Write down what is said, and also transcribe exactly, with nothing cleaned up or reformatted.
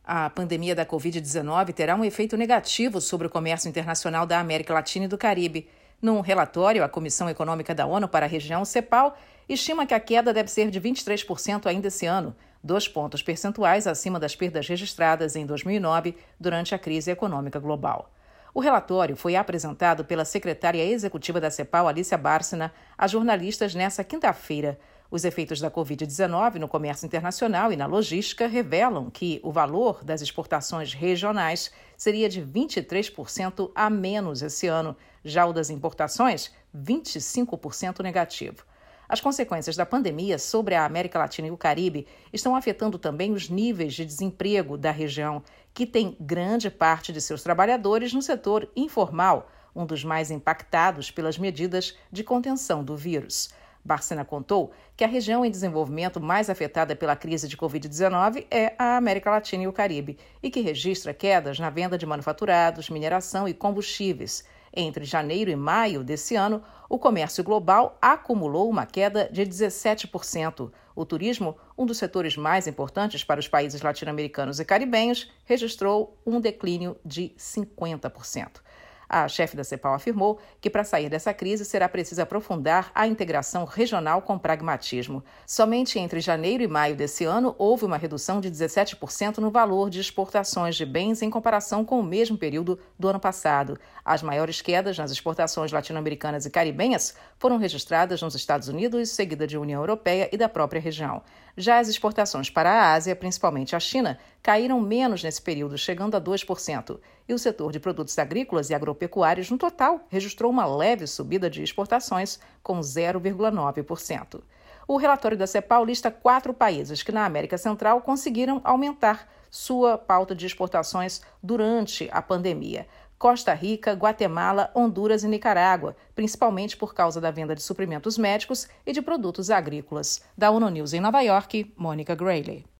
A pandemia da covid dezenove terá um efeito negativo sobre o comércio internacional da América Latina e do Caribe. Num relatório, a Comissão Econômica da ONU para a região, CEPAL, estima que a queda deve ser de vinte e três por cento ainda esse ano, dois pontos percentuais acima das perdas registradas em dois mil e nove, durante a crise econômica global. O relatório foi apresentado pela secretária executiva da CEPAL, Alicia Bárcena, a jornalistas nesta quinta-feira. Os efeitos da covid dezenove no comércio internacional e na logística revelam que o valor das exportações regionais seria de vinte e três por cento a menos esse ano, já o das importações, vinte e cinco por cento negativo. As consequências da pandemia sobre a América Latina e o Caribe estão afetando também os níveis de desemprego da região, que tem grande parte de seus trabalhadores no setor informal, um dos mais impactados pelas medidas de contenção do vírus. Bárcena contou que a região em desenvolvimento mais afetada pela crise de covid dezenove é a América Latina e o Caribe, e que registra quedas na venda de manufaturados, mineração e combustíveis. Entre janeiro e maio desse ano, o comércio global acumulou uma queda de dezessete por cento. O turismo, um dos setores mais importantes para os países latino-americanos e caribenhos, registrou um declínio de cinquenta por cento. A chefe da CEPAL afirmou que, para sair dessa crise, será preciso aprofundar a integração regional com pragmatismo. Somente entre janeiro e maio desse ano, houve uma redução de dezessete por cento no valor de exportações de bens em comparação com o mesmo período do ano passado. As maiores quedas nas exportações latino-americanas e caribenhas foram registradas nos Estados Unidos, seguida de União Europeia e da própria região. Já as exportações para a Ásia, principalmente a China, caíram menos nesse período, chegando a dois por cento. E o setor de produtos agrícolas e agropecuários, no total, registrou uma leve subida de exportações, com zero vírgula nove por cento. O relatório da CEPAL lista quatro países que, na América Central, conseguiram aumentar sua pauta de exportações durante a pandemia: Costa Rica, Guatemala, Honduras e Nicarágua, principalmente por causa da venda de suprimentos médicos e de produtos agrícolas. Da ONU News em Nova York, Mônica Grayley.